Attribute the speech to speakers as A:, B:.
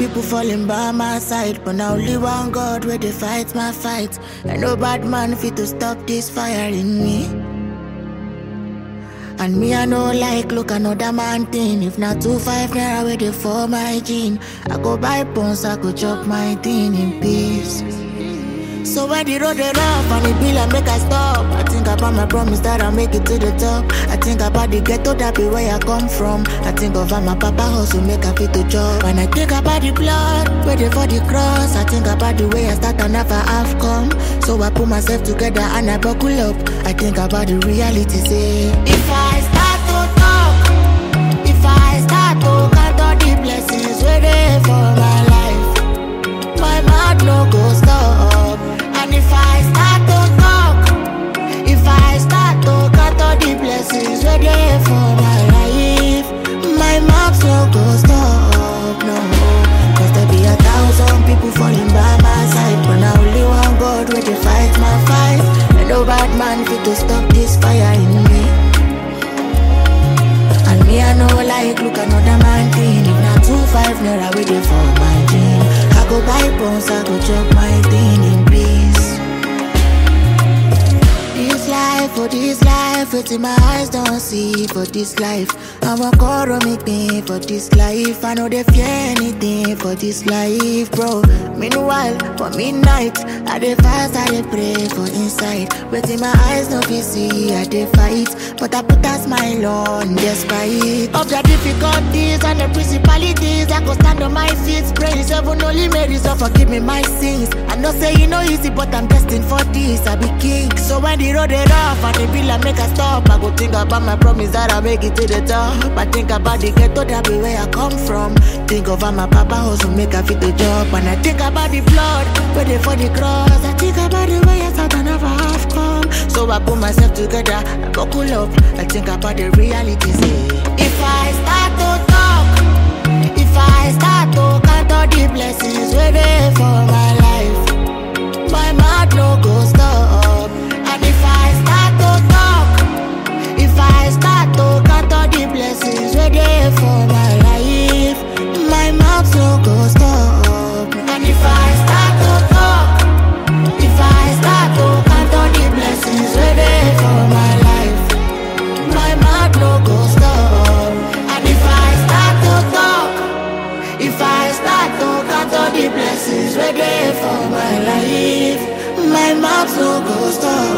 A: people falling by my side, but now only one God where they fight my fight. And no bad man fit to stop this fire in me. And me I know like look another man thing. If not 2-5 naira where they for my gene, I go buy pons, I go chop my thing in peace. So when the road is rough and it be like make I stop, I think about my promise that I'll make it to the top. I think about the ghetto that be where I come from. I think of how my papa hustle make I fit to job. When I think about the blood, ready for the cross, I think about the way I start and never have come. So I put myself together and I buckle up. I think about the reality, say if I start to talk, if I start to count all the blessings waiting for my life, my mouth no go stop. And if I start to talk, if I start to count all the blessings waiting for my life, my mouth no go stop, no. Cause there be 1,000 people falling by my side, but now only one God where they fight my fight. And no bad man fit to stop this fire in me. And me I know like look another man thing. If not 2-5 naira where they for my dream, I go buy pons, I go chop my thing in peace. This life, it's in my eyes don't see. For this life, I'm a call make me for this life. I know they fear anything for this life, bro. Meanwhile, for midnight, I dey fast, I dey pray for inside. But in my eyes, no fit see, I dey fight. But I put a smile on despite of the difficulties and the principalities. I go stand on my feet, praise heaven only made it, so forgive me my sins. I know say you know easy, but I'm destined for this. I be king, so when the road is rough and the bill I make a stop, I go think about my promise that I make it to the top. I think about the ghetto that be where I come from. Think of how my papa hustle make a fit the job. And I think about the blood waiting for the cross. I think about the way I thought I never have come. So I put myself together, I buckle up. I think about the reality, say if I start to talk, if I start to count all the blessings waiting for my life, my mouth no go stop. And if I start to talk, if I start to count all the blessings waiting for my life, my mouth no go stop. And if I start to talk, if I start to count all the blessings waiting for my life, my mouth no go stop. And if I start to talk, if I start to count all the blessings waiting for my life, my mouth no go stop.